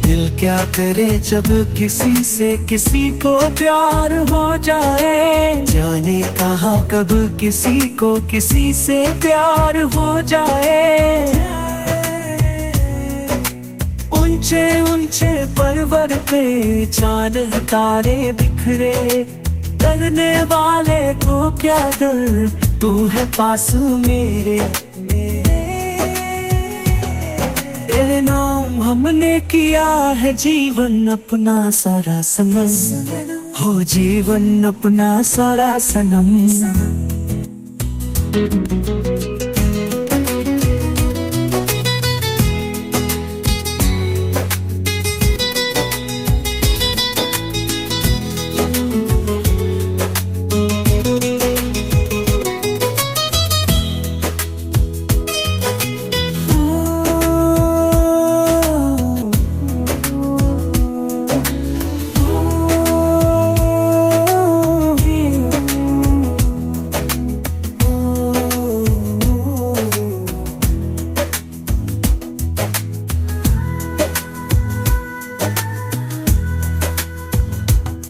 दिल क्या करे जब किसी से किसी को प्यार हो जाए। जाने कहाँ कब किसी को किसी से प्यार हो जाए। ऊंचे ऊंचे पर्वत पे चांद तारे बिखरे, करने वाले को क्या डर, तू है पास मेरे। तेरे नाम हमने किया है जीवन अपना सारा सनम, हो जीवन अपना सारा सनम।